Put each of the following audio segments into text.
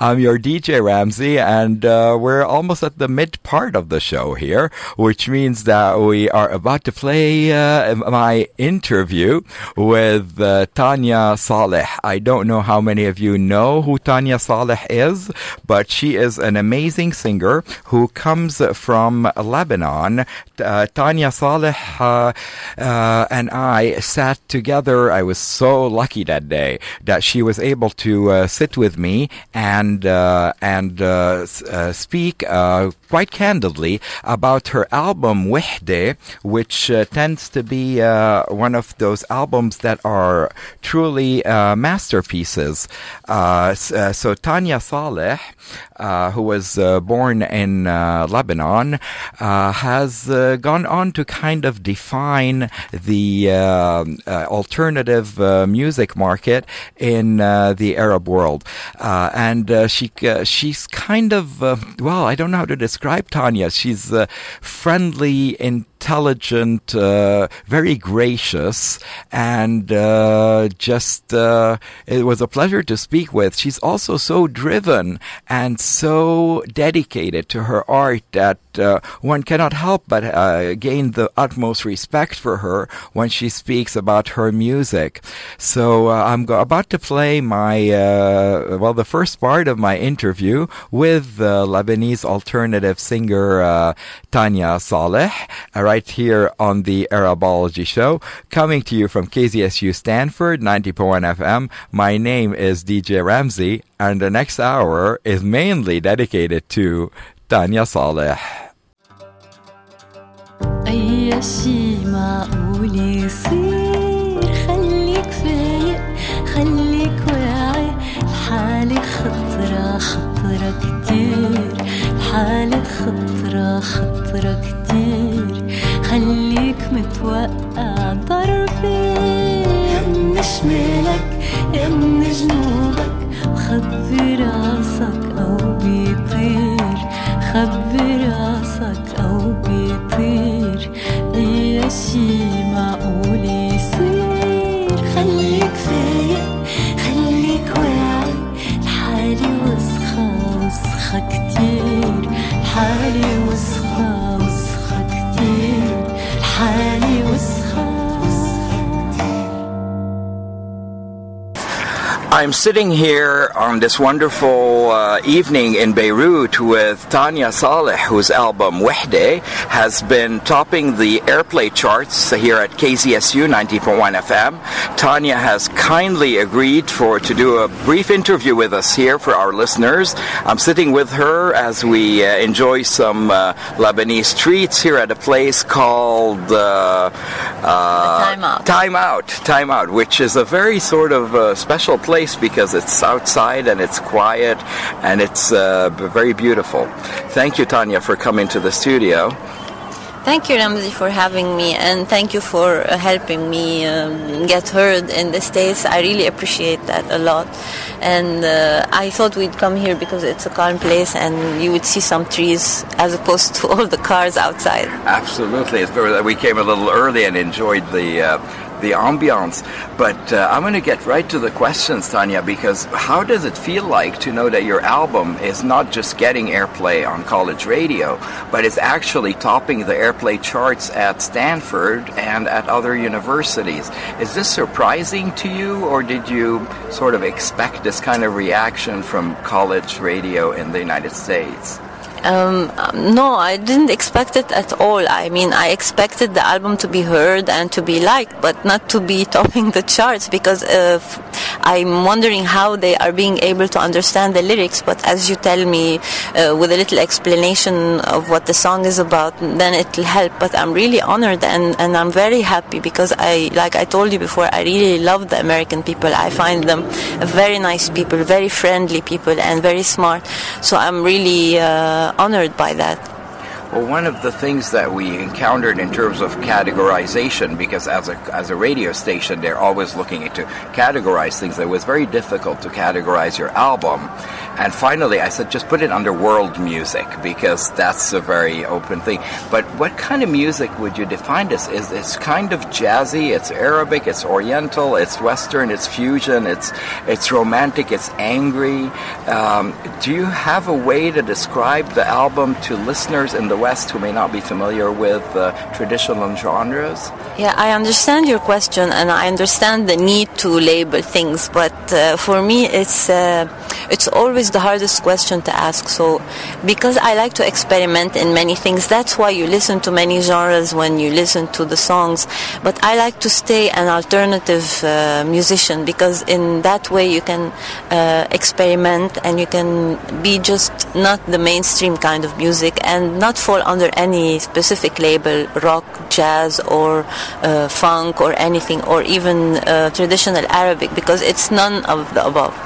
I'm your DJ Ramsey, and we're almost at the mid part of the show here, which means that we are about to play my interview with Tanya Saleh. I don't know how many of you know who Tanya Saleh is, but she is an amazing singer who comes from Lebanon. Tanya Saleh and I sat together. I was so lucky that day that she was able to sit with me and speak quite candidly about her album Wahde, which tends to be one of those albums that are truly masterpieces. So Tanya Saleh, who was born in Lebanon, has gone on to kind of define the alternative music market in the Arab world. And she's kind of, I don't know how to describe Tanya. She's friendly, intelligent, very gracious, and it was a pleasure to speak with. She's also so driven and so dedicated to her art that one cannot help but gain the utmost respect for her when she speaks about her music. So I'm about to play the first part of my interview with Lebanese alternative singer Tanya Saleh, right here on the Arabology Show, coming to you from KZSU Stanford 90.1 FM. My name is DJ Ramsey, and the next hour is mainly dedicated to Tanya Saleh. أي شي معقول يصير خليك فايق خليك واعي الحالة خطرة كتير الحالة خطرة كتير خليك متوقع ضربة من شمالك من جنوبك وخبي راسك أو بيطير خبي راسك أو بيطير أي شي معقول يصير خليك فايق خليك واعي الحالة وسخة كتير الحالة وسخة كتير الحالة وسخة. I'm sitting here on this wonderful evening in Beirut with Tanya Saleh, whose album Wahde has been topping the airplay charts here at KZSU 90.1 FM. Tanya has kindly agreed to do a brief interview with us here for our listeners. I'm sitting with her as we enjoy some Lebanese treats here at a place called Time Out, which is a very sort of special place because it's outside and it's quiet and it's very beautiful. Thank you, Tanya, for coming to the studio. Thank you, Ramzi, for having me, and thank you for helping me get heard in the States. I really appreciate that a lot. And I thought we'd come here because it's a calm place and you would see some trees as opposed to all the cars outside. Absolutely. We came a little early and enjoyed the ambiance. But I'm going to get right to the questions, Tanya, because how does it feel like to know that your album is not just getting airplay on college radio, but is actually topping the airplay charts at Stanford and at other universities? Is this surprising to you, or did you sort of expect this kind of reaction from college radio in the United States? No, I didn't expect it at all. I mean, I expected the album to be heard and to be liked, but not to be topping the charts, because I'm wondering how they are being able to understand the lyrics. But as you tell me, with a little explanation of what the song is about, then it will help. But I'm really honored and I'm very happy because like I told you before, I really love the American people. I find them very nice people, very friendly people, and very smart. So I'm really honored by that. Well, one of the things that we encountered in terms of categorization, because as a radio station, they're always looking to categorize things, it was very difficult to categorize your album. And finally, I said, just put it under world music, because that's a very open thing. But what kind of music would you define this? It's kind of jazzy, it's Arabic, it's Oriental, it's Western, it's fusion, it's romantic, it's angry. Do you have a way to describe the album to listeners in the West who may not be familiar with traditional genres? Yeah, I understand your question, and I understand the need to label things, but for me it's always the hardest question to ask. So because I like to experiment in many things, that's why you listen to many genres when you listen to the songs, but I like to stay an alternative musician, because in that way you can experiment and you can be just not the mainstream kind of music and not fall under any specific label, rock, jazz, or funk, or anything, or even traditional Arabic, because it's none of the above.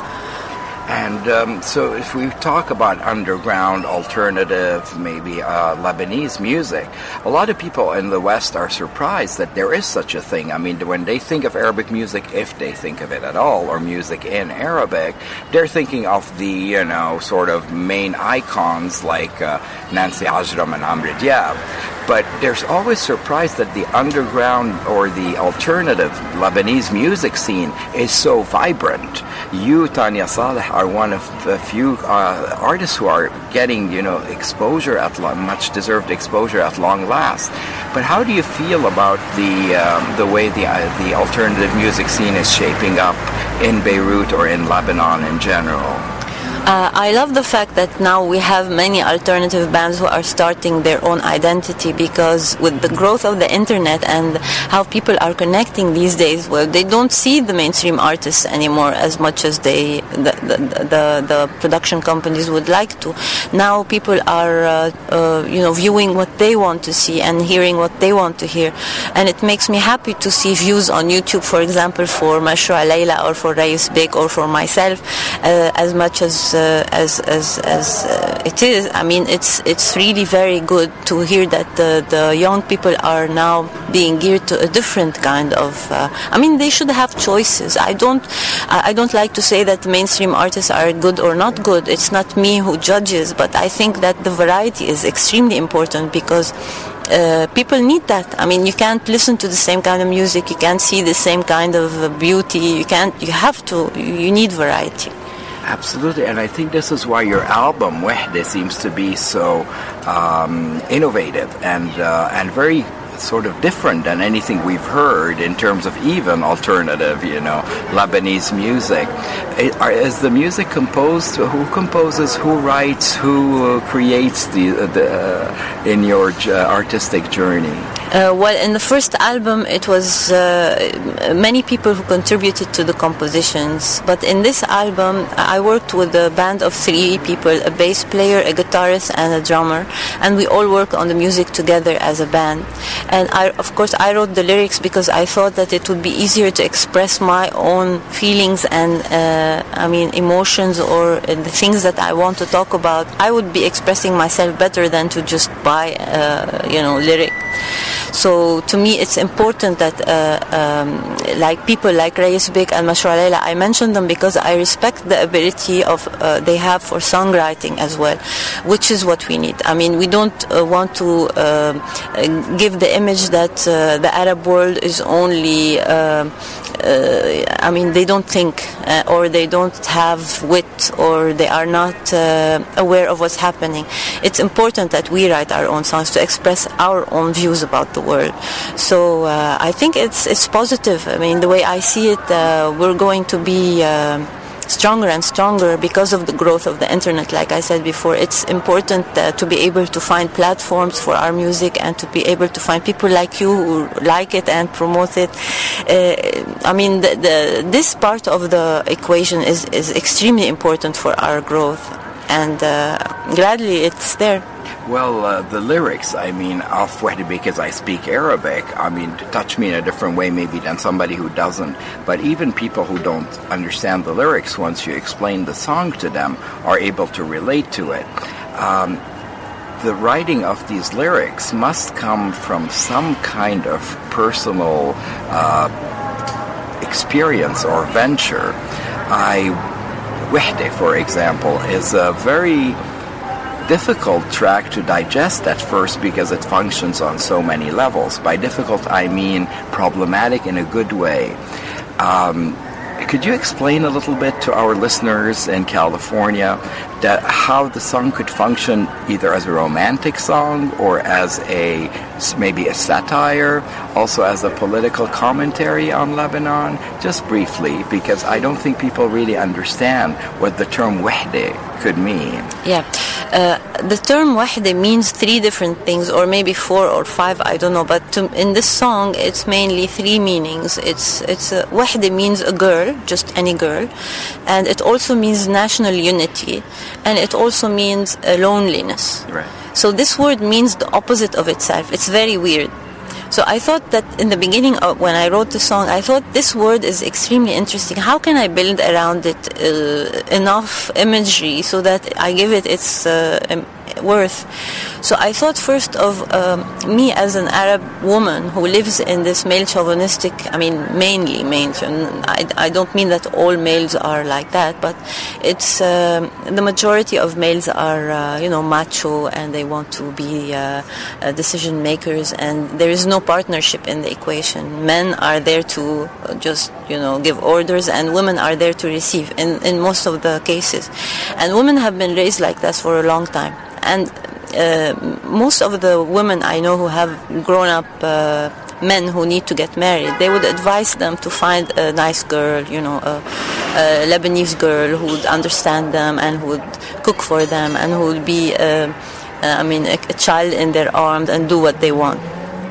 And so if we talk about underground, alternative, maybe Lebanese music, a lot of people in the West are surprised that there is such a thing. I mean, when they think of Arabic music, if they think of it at all, or music in Arabic, they're thinking of the, sort of main icons like Nancy Ajram and Amr Diab. But there's always surprised that the underground or the alternative Lebanese music scene is so vibrant. You, Tanya Saleh, are one of the few artists who are getting, exposure much deserved exposure at long last. But how do you feel about the way the alternative music scene is shaping up in Beirut or in Lebanon in general? I love the fact that now we have many alternative bands who are starting their own identity, because with the growth of the internet and how people are connecting these days, well, they don't see the mainstream artists anymore as much as the production companies would like to. Now people are viewing what they want to see and hearing what they want to hear, and it makes me happy to see views on YouTube, for example, for Mashroua Leila or for Rayes Bek or for myself, as much as it is. I mean, it's really very good to hear that the young people are now being geared to a different kind of. They should have choices. I don't like to say that the mainstream artists are good or not good. It's not me who judges, but I think that the variety is extremely important, because people need that. I mean, you can't listen to the same kind of music. You can't see the same kind of beauty. You need variety. Absolutely, and I think this is why your album Wahda seems to be so innovative and very sort of different than anything we've heard in terms of even alternative, Lebanese music. Is the music composed? Who composes? Who writes? Who creates in your artistic journey? Well, in the first album, it was many people who contributed to the compositions. But in this album, I worked with a band of 3 people, a bass player, a guitarist, and a drummer. And we all work on the music together as a band. And I wrote the lyrics because I thought that it would be easier to express my own feelings and, emotions, or the things that I want to talk about. I would be expressing myself better than to just buy, lyric. So to me, it's important that like people like Rayes Bek and Mashroua Leila, I mention them because I respect the ability they have for songwriting as well, which is what we need. I mean, we don't want to give the image that the Arab world is only, they don't think or they don't have wit, or they are not aware of what's happening. It's important that we write our own songs to express our own views about the world. So I think it's positive. I mean, the way I see it, we're going to be stronger and stronger because of the growth of the internet. Like I said before, it's important to be able to find platforms for our music and to be able to find people like you who like it and promote it. This part of the equation is extremely important for our growth, and gladly it's there. Well, the lyrics, of Wahda, because I speak Arabic, touch me in a different way maybe than somebody who doesn't. But even people who don't understand the lyrics, once you explain the song to them, are able to relate to it. the writing of these lyrics must come from some kind of personal experience or venture. Wahde, for example, is a very difficult track to digest at first because it functions on so many levels. By difficult, I mean problematic in a good way. Could you explain a little bit to our listeners in California that how the song could function either as a romantic song or as maybe a satire, also as a political commentary on Lebanon? Just briefly, because I don't think people really understand what the term wahde could mean. Yeah. The term wahde means three different things, or maybe 4 or 5, I don't know, but in this song it's mainly 3 meanings. Wahde means a girl, just any girl, and it also means national unity, and it also means loneliness. Right. So this word means the opposite of itself. It's very weird. So I thought that in the beginning, when I wrote the song, I thought this word is extremely interesting. How can I build around it enough imagery so that I give it its worth? So I thought first of me as an Arab woman who lives in this male chauvinistic, mainly male. I don't mean that all males are like that, but it's the majority of males are, macho, and they want to be decision makers, and there is no partnership in the equation. Men are there to just, give orders, and women are there to receive in most of the cases. And women have been raised like that for a long time. And most of the women I know who have grown up men who need to get married, they would advise them to find a nice girl, a Lebanese girl who would understand them and who would cook for them and who would be a child in their arms and do what they want.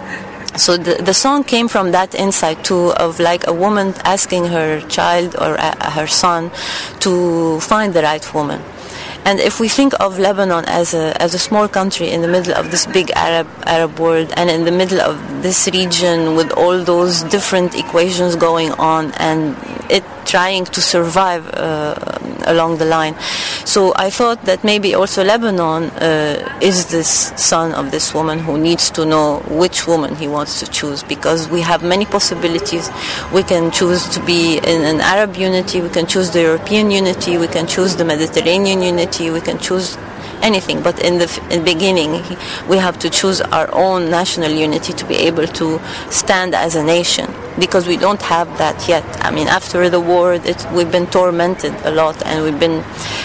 So the song came from that insight too, of like a woman asking her child or her son to find the right woman. And if we think of Lebanon as a small country in the middle of this big Arab world, and in the middle of this region with all those different equations going on, and it trying to survive along the line. So I thought that maybe also Lebanon is this son of this woman who needs to know which woman he wants to choose, because we have many possibilities. We can choose to be in an Arab unity, we can choose the European unity, we can choose the Mediterranean unity, we can choose anything, but in the beginning we have to choose our own national unity to be able to stand as a nation, because we don't have that yet. After the war we've been tormented a lot, and we've been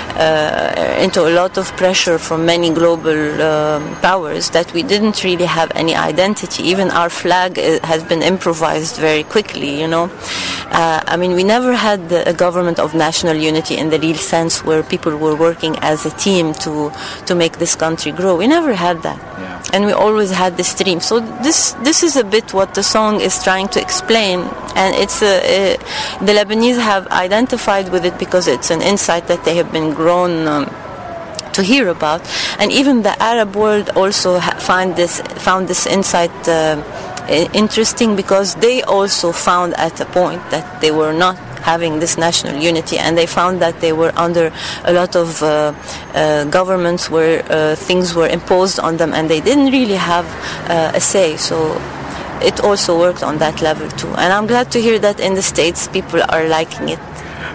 into a lot of pressure from many global powers that we didn't really have any identity. Even our flag has been improvised very quickly, we never had a government of national unity in the real sense, where people were working as a team to make this country grow. We never had that. Yeah. And we always had this dream. So this is a bit what the song is trying to explain, and it's the Lebanese have identified with it because it's an insight that they have been grown to hear about, and even the Arab world also found this insight interesting, because they also found at a point that they were not having this national unity, and they found that they were under a lot of governments where things were imposed on them, and they didn't really have a say. So it also worked on that level too, and I'm glad to hear that in the States people are liking it.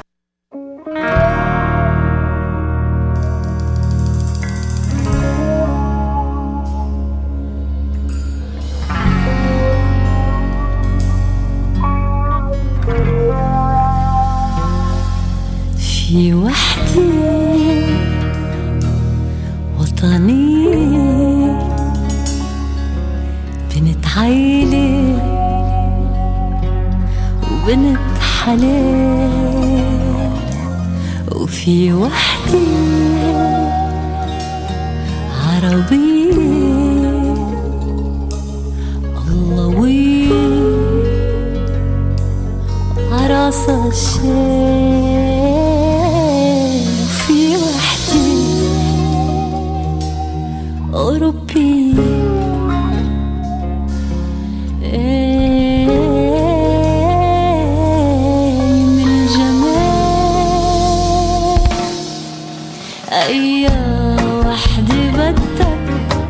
في وحدي وطني، بنت عيلة وبنت حلال، وفي وحدي عربية اللوية عراسة الشام، وفي وحدي أوروبية من الجمال. أي وحدة بدك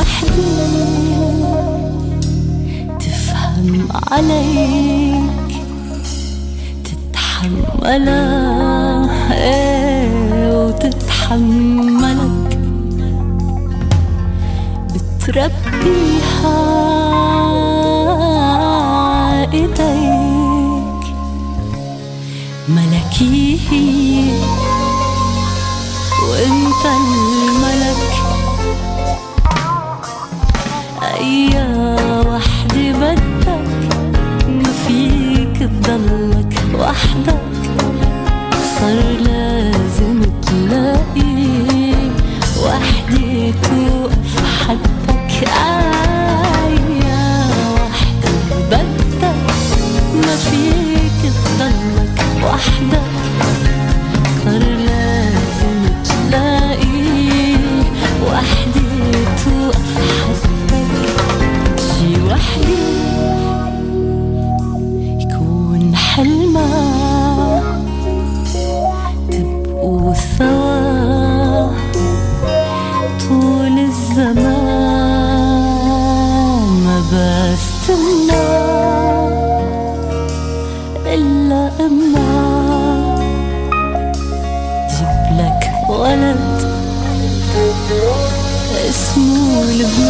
وحدي تفهم عليك تتحملها وتتحملك بتربيها ايديك ملكي هي وانت الملك ايا وحدي بدك ما فيك تضلك وحدك صار لازم تلاقي وحدي توقف حدك ايا وحدي بدك ما فيك تضلك وحدك صار لازم تلاقي وحدي توقف حدك شي وحدي يكون حلمك تبقوا سوا طول الزمان ما بستنى إلا إما جيبلك ولد اسمه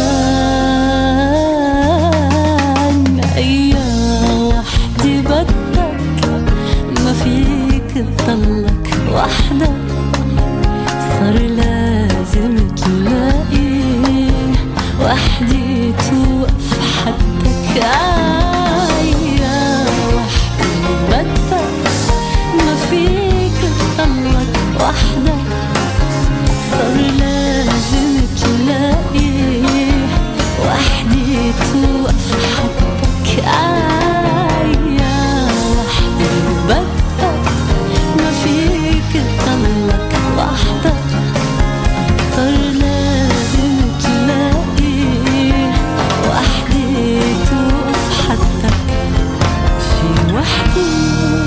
لبنان أيا وحدي بدك ما فيك تضلك وحدك صار لازم تلاقي وحدي توقف حدك أيا وحدي بدك ما فيك تضلك وحدك صار لازم تلاقي وحدي توقف حدك أيا وحدي بدك ما فيك تضلك وحدك صار لازم تلاقي وحدي توقف حدك شي وحدي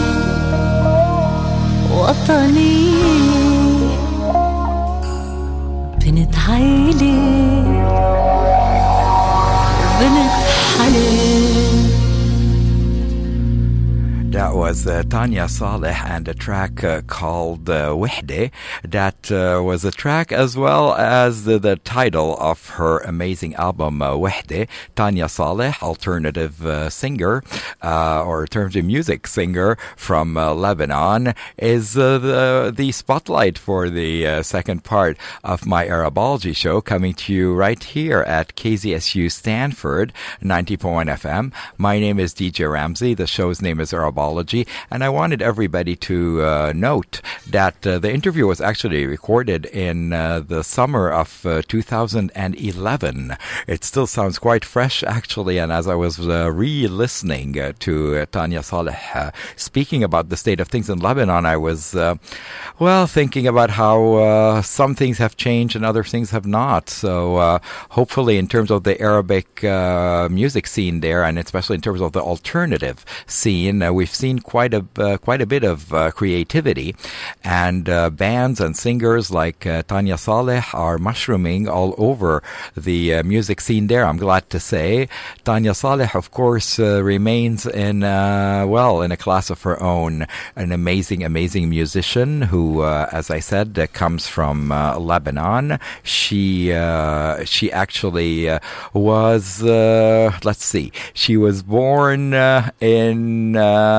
وطني بنت عيلي بنت حليم. That was Tanya Saleh and a track called Wihde. That was a track as well as the title of her amazing album Wihde. Tanya Saleh, alternative singer or alternative music singer from Lebanon, is the spotlight for the second part of my Arabology show, coming to you right here at KZSU Stanford 90.1 FM. My name is DJ Ramsey. The show's name is Arabology. And I wanted everybody to note that the interview was actually recorded in the summer of 2011. It still sounds quite fresh, actually. And as I was re-listening to Tanya Saleh speaking about the state of things in Lebanon, I was, thinking about how some things have changed and other things have not. So hopefully in terms of the Arabic music scene there, and especially in terms of the alternative scene, we've seen quite a bit of creativity, and bands and singers like Tanya Saleh are mushrooming all over the music scene there. I'm glad to say Tanya Saleh, of course, remains in a class of her own. An amazing musician who, as I said, comes from Lebanon. She actually was. She was born in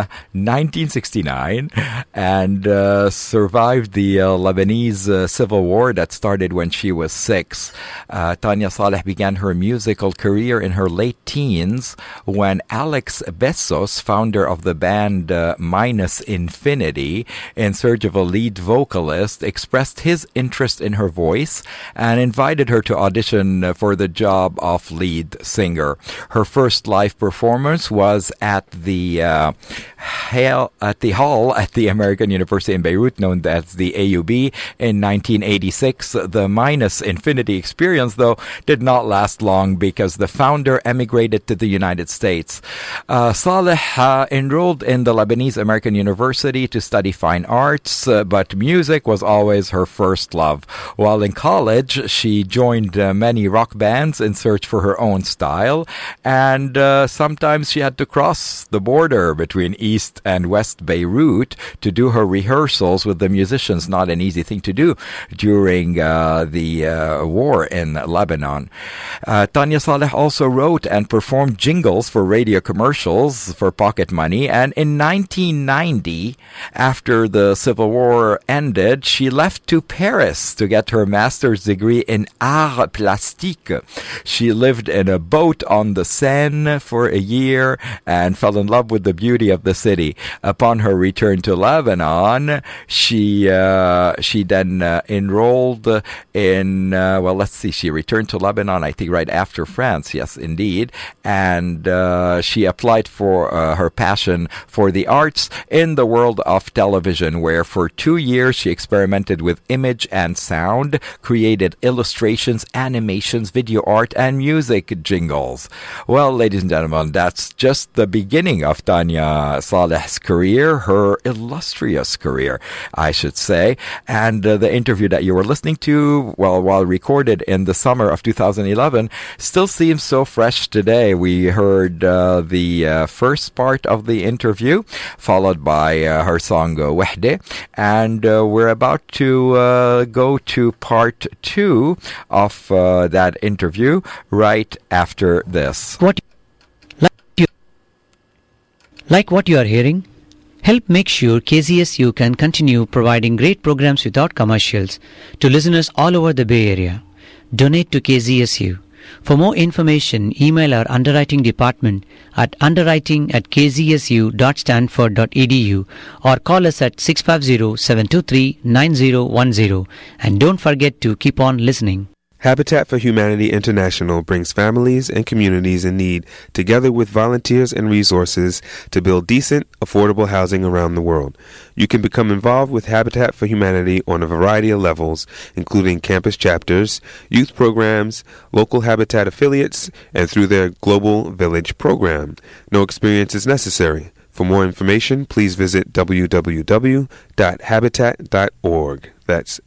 1969 and survived the Lebanese civil war that started when she was 6. Tanya Saleh began her musical career in her late teens when Alex Bessos, founder of the band Minus Infinity, in search of a lead vocalist, expressed his interest in her voice and invited her to audition for the job of lead singer. Her first live performance was at the hall at the American University in Beirut, known as the AUB, in 1986. The Minus Infinity experience, though, did not last long because the founder emigrated to the United States. Saleh enrolled in the Lebanese American University to study fine arts, but music was always her first love. While in college, she joined many rock bands in search for her own style, and sometimes she had to cross the border between East and West Beirut to do her rehearsals with the musicians. Not an easy thing to do during the war in Lebanon. Tanya Saleh also wrote and performed jingles for radio commercials for pocket money, and in 1990, after the Civil War ended, she left to Paris to get her master's degree in Arts Plastique. She lived in a boat on the Seine for a year and fell in love with the beauty of the city. Upon her return to Lebanon, she then enrolled in, she returned to Lebanon, I think, right after France, yes, indeed, and she applied for her passion for the arts in the world of television, where for 2 years she experimented with image and sound, created illustrations, animations, video art, and music jingles. Well, ladies and gentlemen, that's just the beginning of Tanya Saleh's career, her illustrious career, I should say. And the interview that you were listening to, while recorded in the summer of 2011, still seems so fresh today. We heard the first part of the interview, followed by her song Wahde, and we're about to go to part 2 of that interview right after this. Like what you are hearing? Help make sure KZSU can continue providing great programs without commercials to listeners all over the Bay Area. Donate to KZSU. For more information, email our underwriting department at underwriting@kzsu.stanford.edu or call us at 650-723-9010. And don't forget to keep on listening. Habitat for Humanity International brings families and communities in need together with volunteers and resources to build decent, affordable housing around the world. You can become involved with Habitat for Humanity on a variety of levels, including campus chapters, youth programs, local Habitat affiliates, and through their Global Village program. No experience is necessary. For more information, please visit www.habitat.org. That's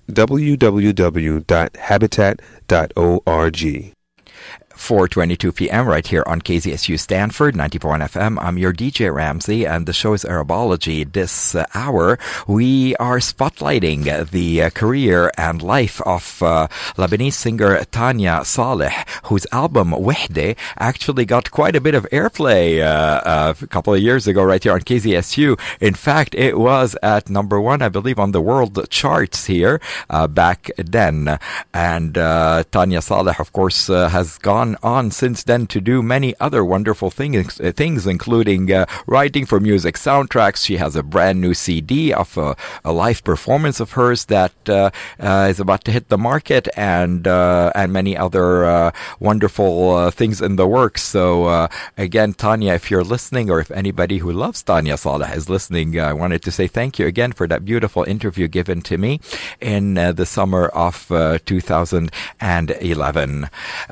www.habitat.org. 4:22 p.m. right here on KZSU Stanford 94.1 FM. I'm your DJ Ramsey, and the show is Arabology. This hour, we are spotlighting the career and life of Lebanese singer Tanya Saleh, whose album Wahde actually got quite a bit of airplay a couple of years ago right here on KZSU. In fact, it was at number 1, I believe, on the world charts here back then. And Tanya Saleh, of course, has gone on since then to do many other wonderful things including writing for music soundtracks. She has a brand new CD of a live performance of hers that is about to hit the market, and many other wonderful things in the works. So again, Tanya, if you're listening, or if anybody who loves Tanya Saleh is listening, I wanted to say thank you again for that beautiful interview given to me in the summer of 2011.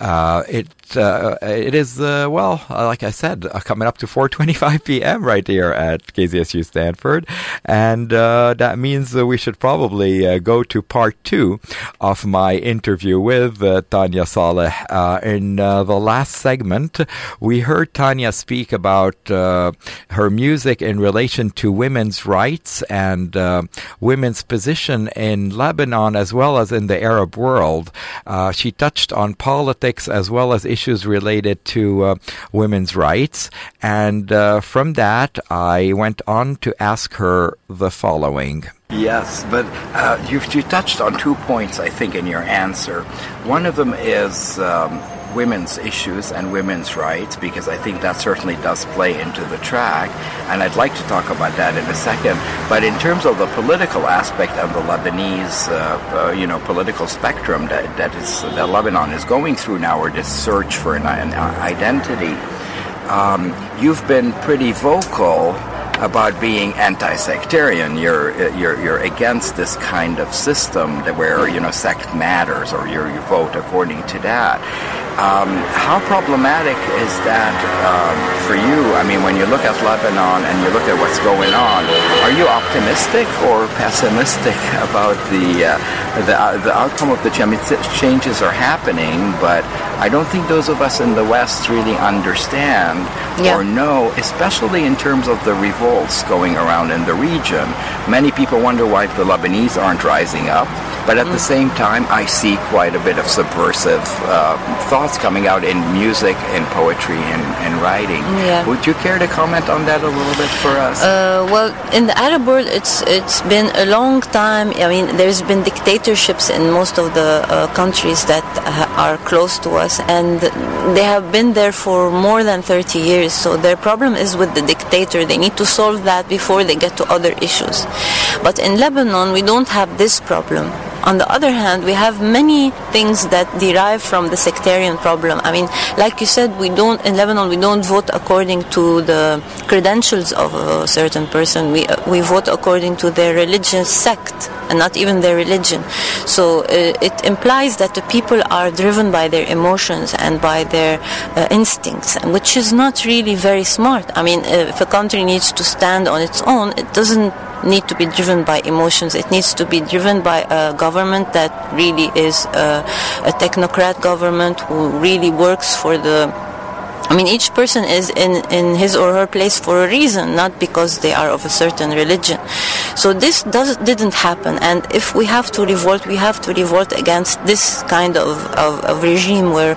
It is, like I said, coming up to 4:25 p.m. right here at KZSU Stanford. And that means we should probably go to part 2 of my interview with Tanya Saleh. In the last segment, we heard Tanya speak about her music in relation to women's rights and women's position in Lebanon as well as in the Arab world. She touched on politics as well as issues related to women's rights. And from that, I went on to ask her the following. Yes, but you touched on 2 points, I think, in your answer. One of them is women's issues and women's rights, because I think that certainly does play into the track, and I'd like to talk about that in a second. But in terms of the political aspect of the Lebanese, political spectrum that Lebanon is going through now, or this search for an identity, you've been pretty vocal about being anti-sectarian. You're against this kind of system where sect matters, or you vote according to that. How problematic is that for you? I mean, when you look at Lebanon and you look at what's going on, are you optimistic or pessimistic about the outcome of the changes are happening? But I don't think those of us in the West really understand or know, especially in terms of the revolts going around in the region. Many people wonder why the Lebanese aren't rising up. But at the same time, I see quite a bit of subversive thoughts coming out in music, in poetry, and writing. Yeah. Would you care to comment on that a little bit for us? Well, in the Arab world, it's been a long time. I mean, there's been dictatorships in most of the countries that are close to us, and they have been there for more than 30 years. So their problem is with the dictator. They need to solve that before they get to other issues. But in Lebanon, we don't have this problem. On the other hand, we have many things that derive from the sectarian problem. I mean, like you said, in Lebanon, we don't vote according to the credentials of a certain person. We vote according to their religious sect, and not even their religion. So it implies that the people are driven by their emotions and by their instincts, which is not really very smart. I mean, if a country needs to stand on its own, it doesn't need to be driven by emotions. It needs to be driven by a government that really is a technocrat government who really works for each person is in his or her place for a reason, not because they are of a certain religion. So this didn't happen, and if we have to revolt, we have to revolt against this kind of regime where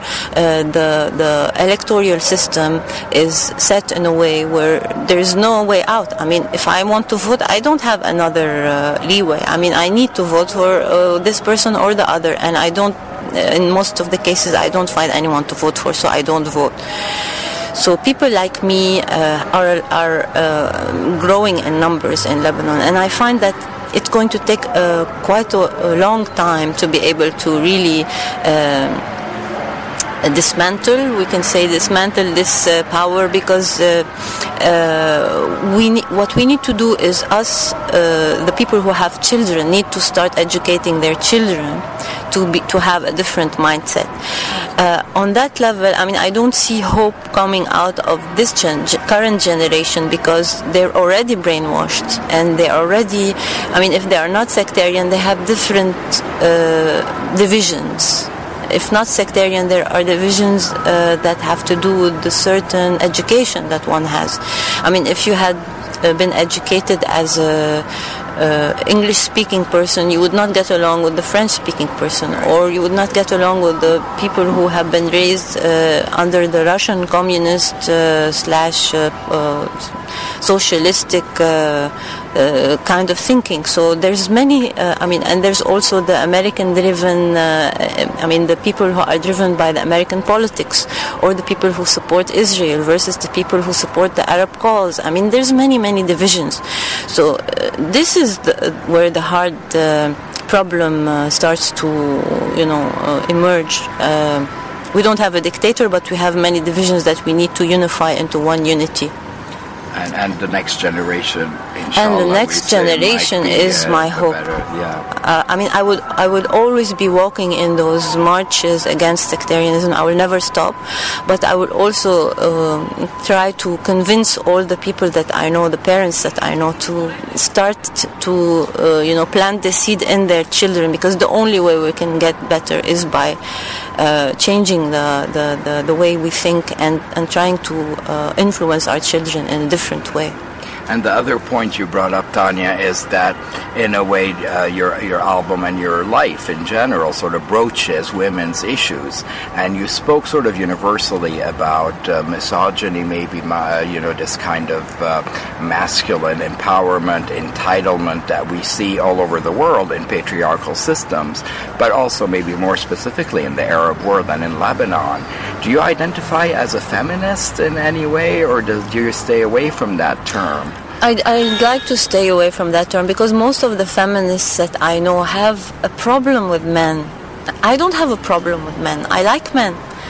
the electoral system is set in a way where there is no way out. I mean, if I want to vote, I don't have another leeway. I mean, I need to vote for this person or the other, and in most of the cases, I don't find anyone to vote for, so I don't vote. So people like me are growing in numbers in Lebanon, and I find that it's going to take quite a long time to be able to really dismantle this power, because what we need to do is the people who have children, need to start educating their children to have a different mindset. On that level, I mean, I don't see hope coming out of this current generation, because they're already brainwashed, and they already, I mean, if they are not sectarian, they have different divisions. If not sectarian, there are divisions that have to do with the certain education that one has. I mean, if you had been educated as a English-speaking person, you would not get along with the French-speaking person, or you would not get along with the people who have been raised under the Russian communist socialistic kind of thinking. So there's many, and there's also the American-driven, the people who are driven by the American politics, or the people who support Israel versus the people who support the Arab cause. I mean, there's many, many divisions. So this is where the hard problem starts to, emerge. We don't have a dictator, but we have many divisions that we need to unify into one unity. And the next generation, inshallah, and the next generation is my hope. I would always be walking in those marches against sectarianism. I will never stop, but I would also try to convince all the people that I know, the parents that I know, to start to plant the seed in their children, because the only way we can get better is by changing the way we think and trying to influence our children in a different way. And the other point you brought up, Tanya, is that in a way your album and your life in general sort of broaches women's issues, and you spoke sort of universally about misogyny, maybe this kind of masculine empowerment, entitlement that we see all over the world in patriarchal systems, but also maybe more specifically in the Arab world and in Lebanon. Do you identify as a feminist in any way, or do you stay away from that term? I'd like to stay away from that term, because most of the feminists that I know have a problem with men. I don't have a problem with men. I like men.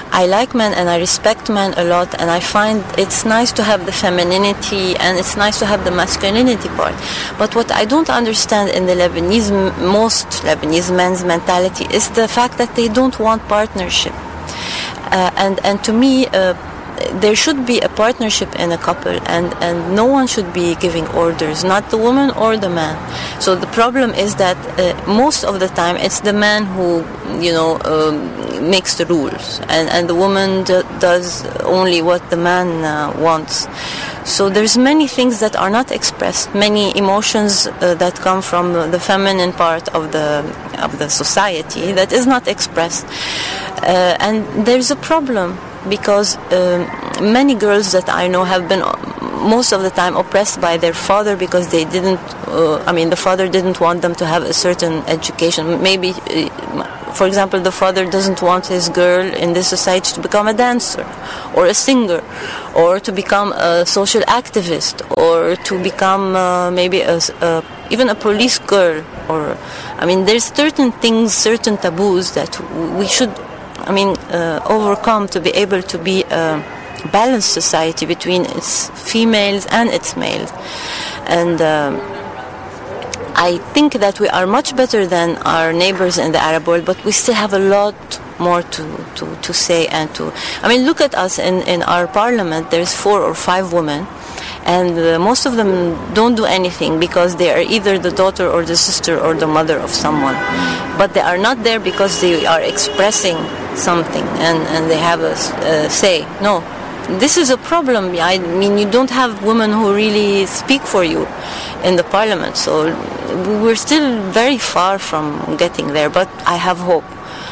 I like men and I respect men a lot, and I find it's nice to have the femininity and it's nice to have the masculinity part. But what I don't understand in the most Lebanese men's mentality is the fact that they don't want partnership. And to me, there should be a partnership in a couple, and no one should be giving orders, not the woman or the man. So the problem is that most of the time it's the man who, makes the rules, and the woman does only what the man wants. So there's many things that are not expressed, many emotions that come from the feminine part of the society that is not expressed, and there's a problem. Because many girls that I know have been most of the time oppressed by their father because they didn't, the father didn't want them to have a certain education. Maybe, for example, the father doesn't want his girl in this society to become a dancer or a singer or to become a social activist or to become maybe even a police girl. There's certain things, certain taboos that we should overcome to be able to be a balanced society between its females and its males. And I think that we are much better than our neighbors in the Arab world, but we still have a lot more to say and to... look at us in our parliament. There's 4 or 5 women, and most of them don't do anything because they are either the daughter or the sister or the mother of someone. But they are not there because they are expressing something and they have a say. No, this is a problem. You don't have women who really speak for you in the parliament. So we're still very far from getting there, but I have hope.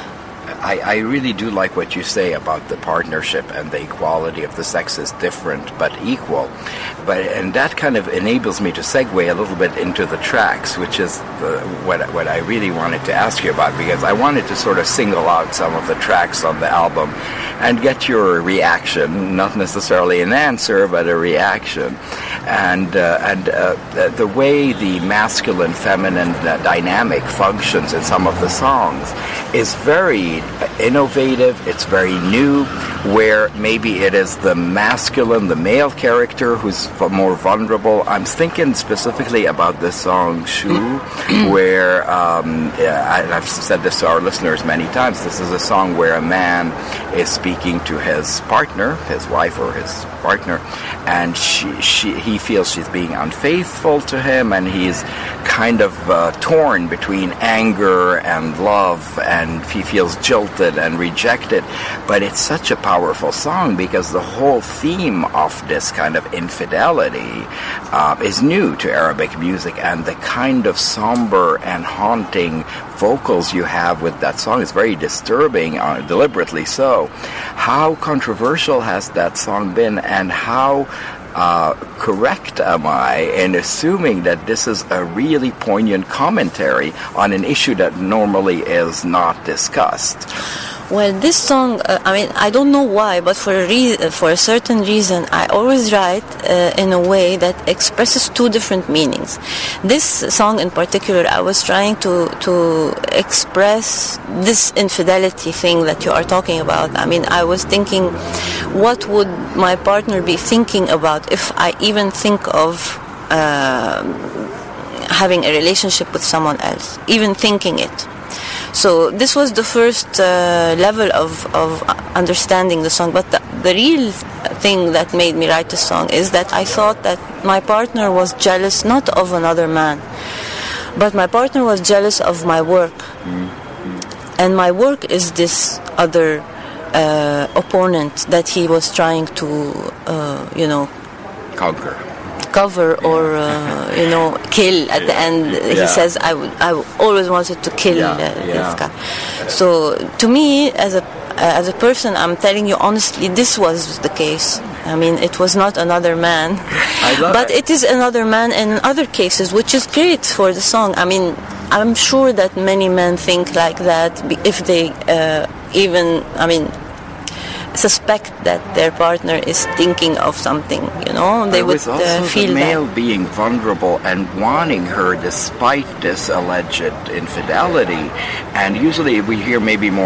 I really do like what you say about the partnership and the equality of the sexes, different but equal. And that kind of enables me to segue a little bit into the tracks, which is what I really wanted to ask you about, because I wanted to sort of single out some of the tracks on the album and get your reaction, not necessarily an answer, but a reaction. And the way the masculine-feminine dynamic functions in some of the songs is very innovative, it's very new, where maybe it is the masculine, the male character who's more vulnerable. I'm thinking specifically about the song Shu, where, and I've said this to our listeners many times, this is a song where a man is speaking to his partner, his wife or his partner, and he feels she's being unfaithful to him, and he's kind of torn between anger and love, and he feels jilted and rejected. But it's such a powerful song because the whole theme of this kind of infidelity is new to Arabic music, and the kind of somber and haunting vocals you have with that song is very disturbing, deliberately so. How controversial has that song been, and how correct am I in assuming that this is a really poignant commentary on an issue that normally is not discussed? Well, this song, I don't know why, but for a certain reason, I always write in a way that expresses 2 different meanings. This song in particular, I was trying to express this infidelity thing that you are talking about. I was thinking, what would my partner be thinking about if I even think of having a relationship with someone else, even thinking it. So this was the first level of understanding the song. But the real thing that made me write the song is that I thought that my partner was jealous not of another man, but my partner was jealous of my work. Mm-hmm. And my work is this other opponent that he was trying to, cover or kill at the end. He says I always wanted to kill this guy. So to me, as a person, I'm telling you honestly, this was the case. It was not another man, but it is another man in other cases, which is great for the song. I'm sure that many men think like that if they suspect that their partner is thinking of something, they would feel that. The male being vulnerable and wanting her despite this alleged infidelity, and usually we hear maybe more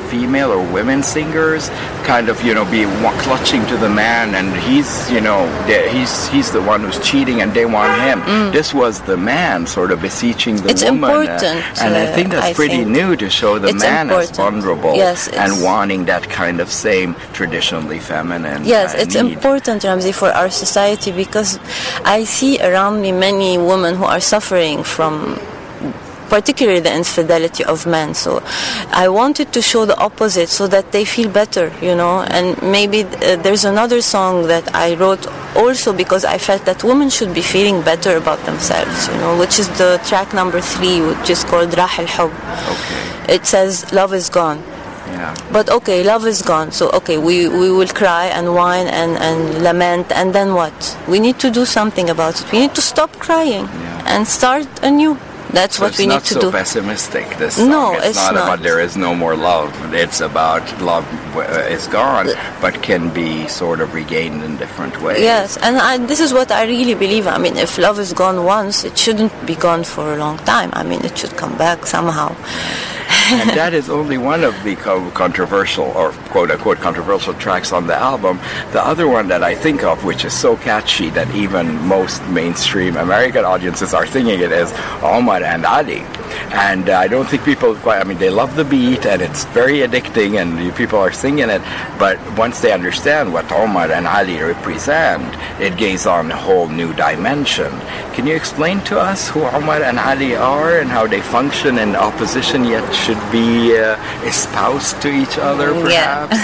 female or women singers kind of, be clutching to the man, and he's the one who's cheating and they want him. This was the man sort of beseeching the it's woman. Important, and I think that's pretty new to show the man as vulnerable, yes, and wanting that kind of same traditionally feminine Yes, it's need. important, Ramzi, for our society, because I see around me many women who are suffering from particularly the infidelity of men. So I wanted to show the opposite so that they feel better, and maybe there's another song that I wrote also because I felt that women should be feeling better about themselves, which is the track number 3, which is called Rah al-Hub. Okay. It says love is gone. Yeah. But okay, love is gone. So okay, we will cry and whine and lament, and then what? We need to do something about it. We need to stop crying and start anew. That's what we need to do. It's not so pessimistic, this song. No, it's not about there is no more love. It's about love is gone, but can be sort of regained in different ways. Yes, and this is what I really believe. I mean, if love is gone once, it shouldn't be gone for a long time. I mean, it should come back somehow. And that is only one of the controversial, or quote-unquote controversial tracks on the album. The other one that I think of, which is so catchy that even most mainstream American audiences are singing it, is Omar and Ali. And I don't think people they love the beat and it's very addicting and people are singing it, but once they understand what Omar and Ali represent, it gains on a whole new dimension. Can you explain to us who Omar and Ali are and how they function in opposition yet should be espoused to each other, perhaps?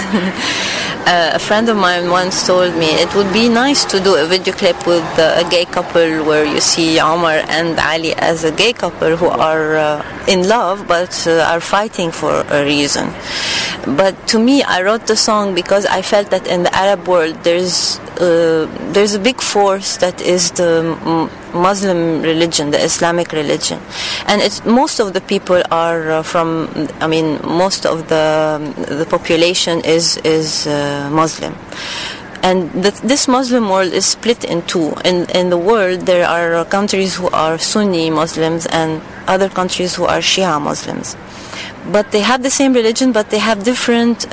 A friend of mine once told me it would be nice to do a video clip with a gay couple where you see Omar and Ali as a gay couple who are in love but are fighting for a reason. But to me, I wrote the song because I felt that in the Arab world there's a big force that is the Muslim religion, the Islamic religion, and most of the people are most of the population is Muslim. And this Muslim world is split in two. In the world, there are countries who are Sunni Muslims and other countries who are Shia Muslims. But they have the same religion, but they have different,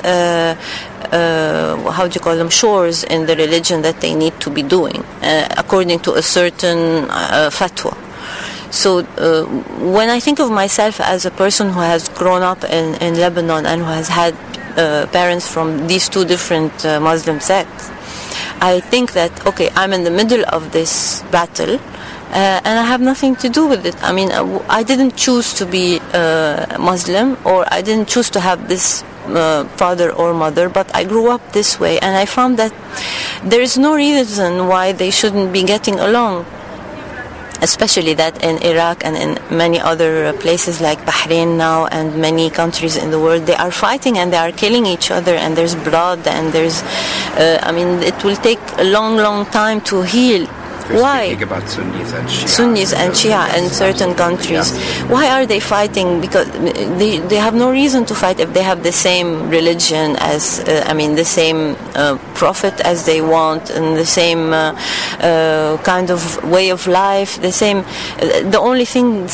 shores in the religion that they need to be doing, according to a certain fatwa. So when I think of myself as a person who has grown up in Lebanon and who has had parents from these two different Muslim sects, I think that, okay, I'm in the middle of this battle, and I have nothing to do with it. I mean, I didn't choose to be Muslim, or I didn't choose to have this father or mother, but I grew up this way, and I found that there is no reason why they shouldn't be getting along. Especially that in Iraq and in many other places like Bahrain now and many countries in the world, they are fighting and they are killing each other, and there's blood and there's, it will take a long, long time to heal. Why? Speaking about Sunnis and Shia in certain countries. Yeah. Why are they fighting? Because they have no reason to fight if they have the same religion as, the same prophet as they want, and the same kind of way of life. The same. The only things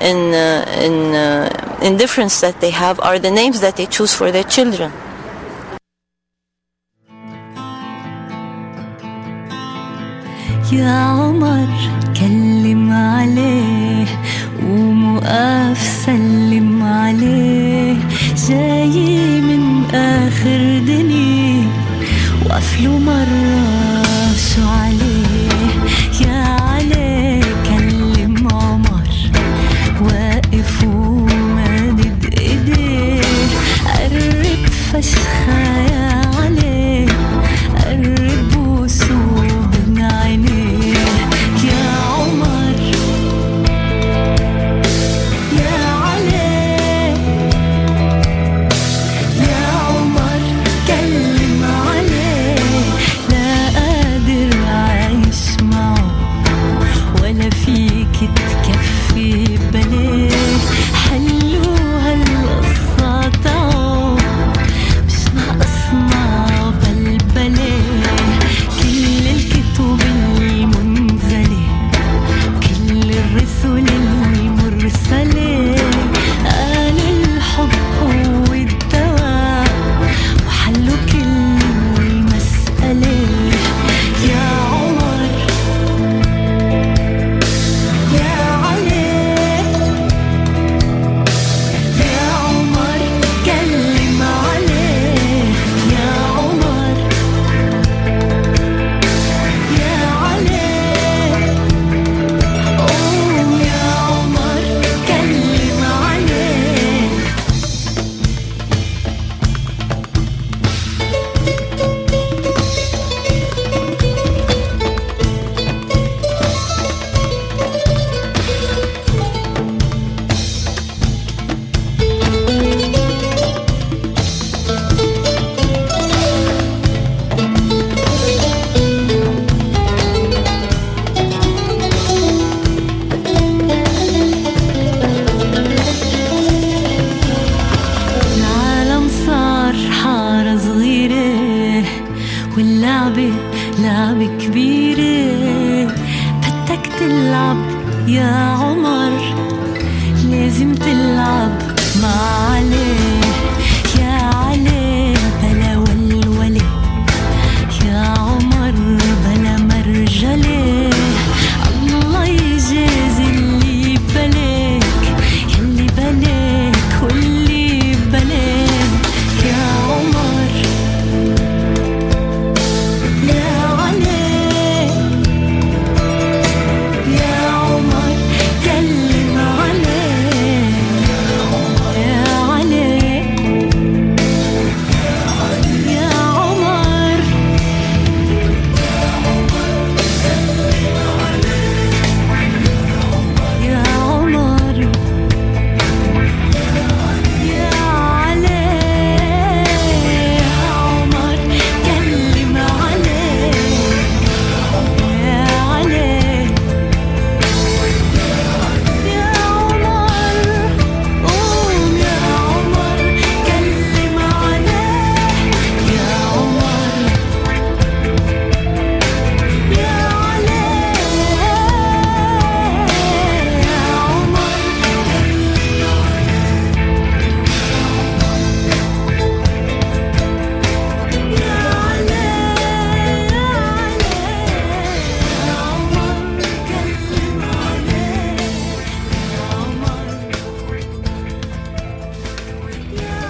in difference that they have are the names that they choose for their children. يا عمر كلم عليه ومقف سلم عليه جاي من آخر دنيا وقفله مرة شو عليه يا علي كلم عمر واقف ومادد ايديه قرب فشخة يا علي قرب وسوق عينيه يا عمر يا علي يا عمر كلم عليه لا قادر أعيش معه لعبة لعبة كبيرة بدك تلعب يا عمر لازم تلعب مع علي يا علي بلا ولولة يا عمر بلا مرجلة الله يجازي اللي بلاك يلي بلاك واللي بلاك يا عمر يا علي يا عمر كلم عليه يا علي يا عمر يا عمر يا علي يا عمر كلم عليه يا علي يا عمر قوم يا عمر كلم عليه يا عمر يا علي يا عمر يا علي يا عمر كلم عليه يا عمر يا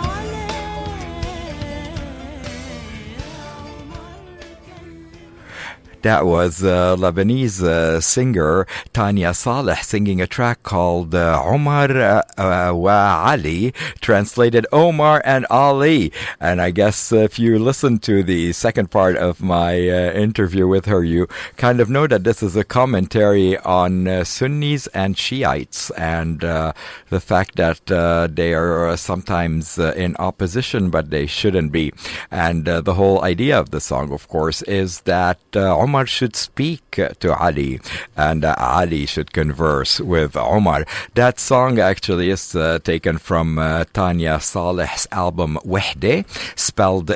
That was Lebanese singer Tanya Saleh singing a track called Omar wa Ali, translated Omar and Ali. And I guess if you listen to the second part of my interview with her, you kind of know that this is a commentary on Sunnis and Shiites and the fact that they are sometimes in opposition, but they shouldn't be. And the whole idea of the song, of course, is that Omar should speak to Ali and Ali should converse with Omar. That song actually is taken from Tanya Saleh's album Wehde, spelled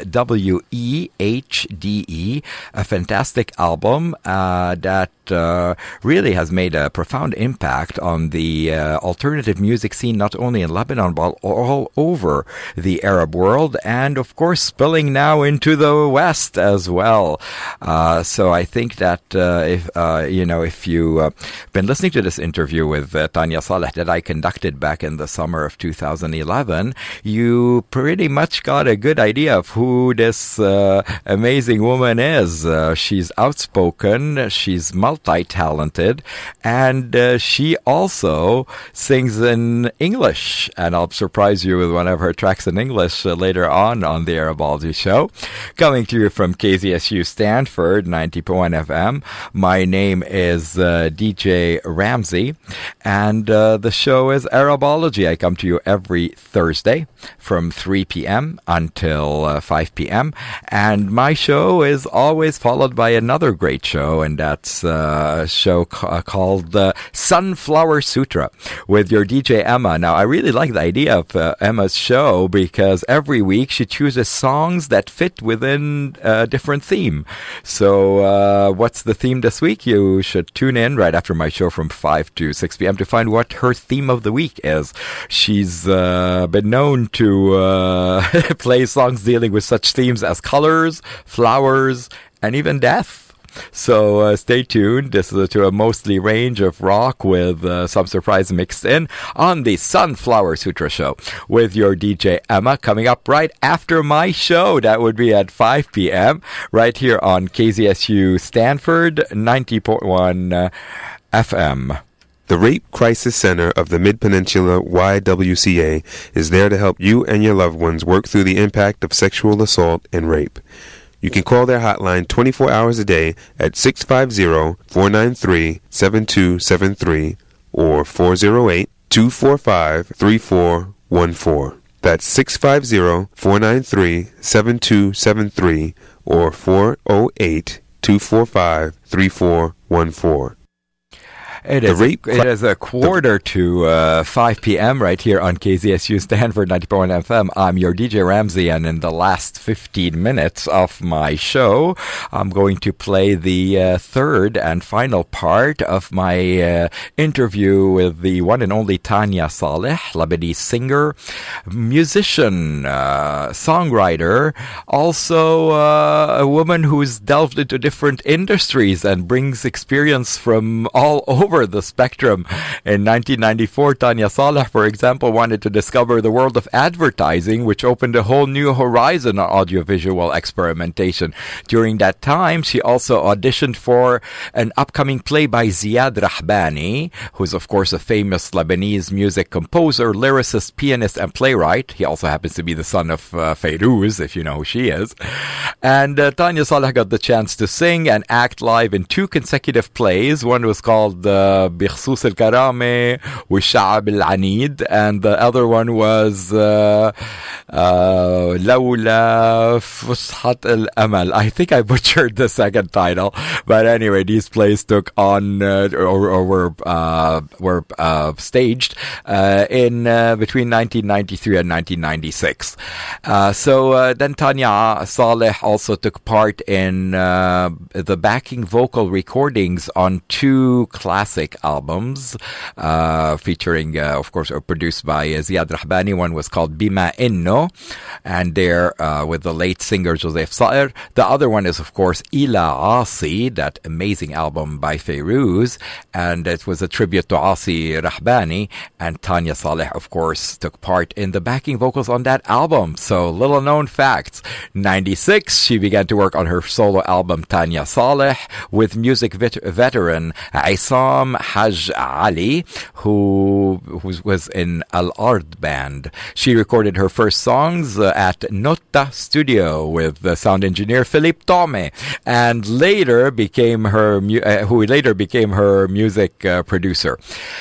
Wehde, a fantastic album that really has made a profound impact on the alternative music scene, not only in Lebanon, but all over the Arab world, and of course spilling now into the West as well. So I think that if you've been listening to this interview with Tanya Saleh that I conducted back in the summer of 2011, you pretty much got a good idea of who this amazing woman is. She's outspoken, she's multi-talented, and she also sings in English, and I'll surprise you with one of her tracks in English later on the Arabology Show. Coming to you from KZSU Stanford 90.1 FM. My name is DJ Ramsey, and the show is Arabology. I come to you every Thursday from 3 p.m. until 5 p.m. And my show is always followed by another great show, and that's a show called Sunflower Sutra with your DJ Emma. Now, I really like the idea of Emma's show because every week she chooses songs that fit within a different theme. So what's the theme this week? You should tune in right after my show from 5 to 6 p.m. to find what her theme of the week is. She's been known to play songs dealing with such themes as colors, flowers, and even death. So stay tuned. This is to a mostly range of rock with some surprise mixed in on the Sunflower Sutra Show with your DJ Emma, coming up right after my show. That would be at 5 p.m. right here on KZSU Stanford 90.1 FM. The Rape Crisis Center of the Mid-Peninsula YWCA is there to help you and your loved ones work through the impact of sexual assault and rape. You can call their hotline 24 hours a day at 650-493-7273 or 408-245-3414. That's 650-493-7273 or 408-245-3414. It is a quarter to 5 p.m. right here on KZSU Stanford 90.1 FM. I'm your DJ Ramsey, and in the last 15 minutes of my show, I'm going to play the third and final part of my interview with the one and only Tanya Saleh, Lebanese singer, musician, songwriter, also a woman who's delved into different industries and brings experience from all over the spectrum. In 1994, Tanya Saleh, for example, wanted to discover the world of advertising, which opened a whole new horizon on audiovisual experimentation. During that time, she also auditioned for an upcoming play by Ziad Rahbani, who's of course a famous Lebanese music composer, lyricist, pianist, and playwright. He also happens to be the son of Fayrouz, if you know who she is. And Tanya Saleh got the chance to sing and act live in 2 consecutive plays. One was called بخصوص الكرامة والشعب العنيد, and the other one was لولا فسحة الأمل. I think I butchered the second title, but anyway, these plays took on or were staged in between 1993 and 1996. So then Tanya Saleh also took part in the backing vocal recordings on 2 classic albums featuring, of course, or produced by Ziad Rahbani. One was called Bima Inno, and there with the late singer Joseph Saer. The other one is, of course, Ila Asi, that amazing album by Fayrouz, and it was a tribute to Asi Rahbani, and Tanya Saleh, of course, took part in the backing vocals on that album. So, little known facts. 96, she began to work on her solo album Tanya Saleh with music veteran Isam Haj Ali, who was in Al Ard band. She recorded her first songs at Nota Studio with the sound engineer Philippe Tome, and later became her music producer.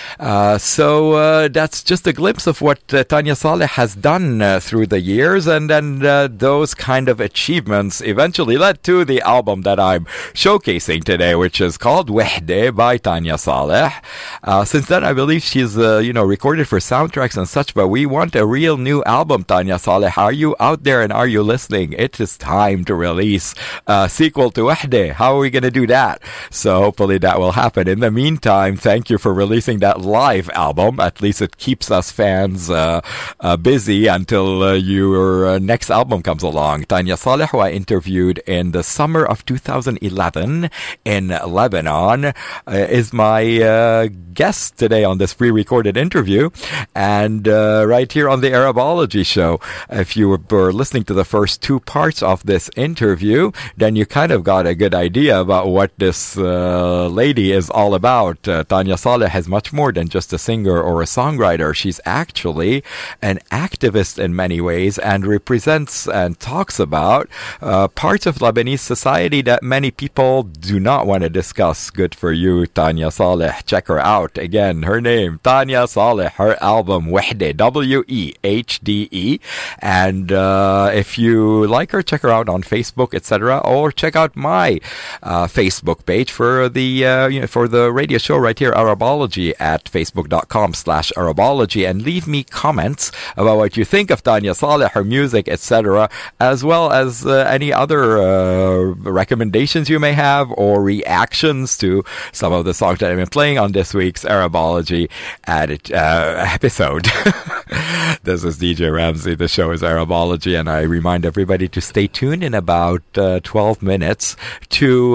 So that's just a glimpse of what Tanya Saleh has done through the years, and then those kind of achievements eventually led to the album that I'm showcasing today, which is called Wahde by Tanya Saleh. Since then, I believe she's recorded for soundtracks and such, but we want a real new album, Tanya Saleh. Are you out there and are you listening? It is time to release a sequel to Wahde. How are we going to do that? So hopefully that will happen. In the meantime, thank you for releasing that live album. At least it keeps us fans busy until your next album comes along. Tanya Saleh, who I interviewed in the summer of 2011 in Lebanon, is my guest today on this pre-recorded interview, and right here on the Arabology Show. If you were listening to the first 2 parts of this interview, then you kind of got a good idea about what this lady is all about. Tanya Saleh is much more than just a singer or a songwriter. She's actually an activist in many ways and represents and talks about parts of Lebanese society that many people do not want to discuss. Good for you, Tanya Saleh. Check her out. Again, her name, Tanya Saleh, her album, Wahde, W-E-H-D-E. And if you like her, check her out on Facebook, etc., or check out my Facebook page for the for the radio show right here, Arabology, at facebook.com/Arabology, and leave me comments about what you think of Tanya Saleh, her music, etc., as well as any other recommendations you may have or reactions to some of the songs that I've been playing on this week's Arabology episode. This is DJ Ramsey. The show is Arabology, and I remind everybody to stay tuned in about 12 minutes to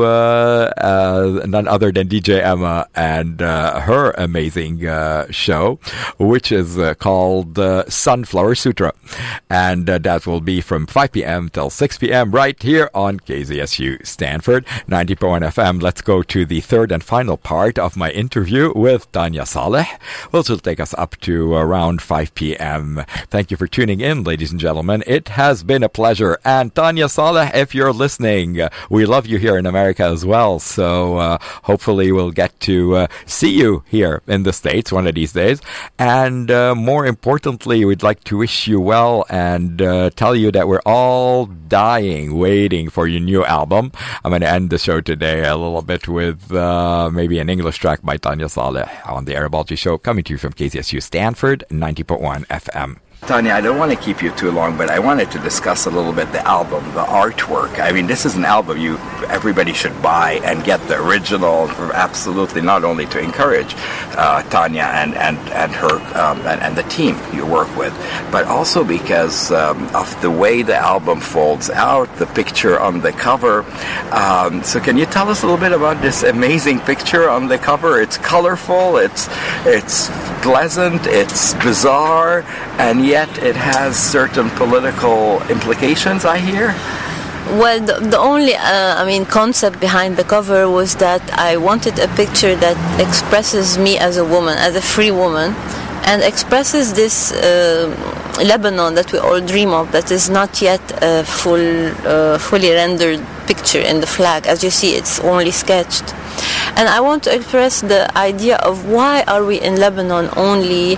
none other than DJ Emma and her amazing show, which is called Sunflower Sutra. And that will be from 5 p.m. till 6 p.m. right here on KZSU Stanford 90.1 FM. Let's go to the third and final part of my interview with Tanya Saleh, which will take us up to around 5 p.m. Thank you for tuning in, ladies and gentlemen. It has been a pleasure. And Tanya Saleh, if you're listening, we love you here in America as well. So hopefully we'll get to see you here in the States one of these days. And more importantly, we'd like to wish you well and tell you that we're all dying, waiting for your new album. I'm going to end the show today a little bit with maybe an English English track by Tanya Saleh on the Arab Alti Show, coming to you from KZSU Stanford 90.1 FM. Tanya, I don't want to keep you too long, but I wanted to discuss a little bit the album, the artwork. I mean, this is an album everybody should buy and get the original, absolutely, not only to encourage Tanya and her and the team you work with, but also because of the way the album folds out, the picture on the cover. So can you tell us a little bit about this amazing picture on the cover? It's colorful, it's pleasant, it's bizarre, and yet it has certain political implications, I hear. Well, the only, concept behind the cover was that I wanted a picture that expresses me as a woman, as a free woman, and expresses this Lebanon that we all dream of, that is not yet a fully rendered picture in the flag. As you see, it's only sketched. And I want to express the idea of why are we in Lebanon only...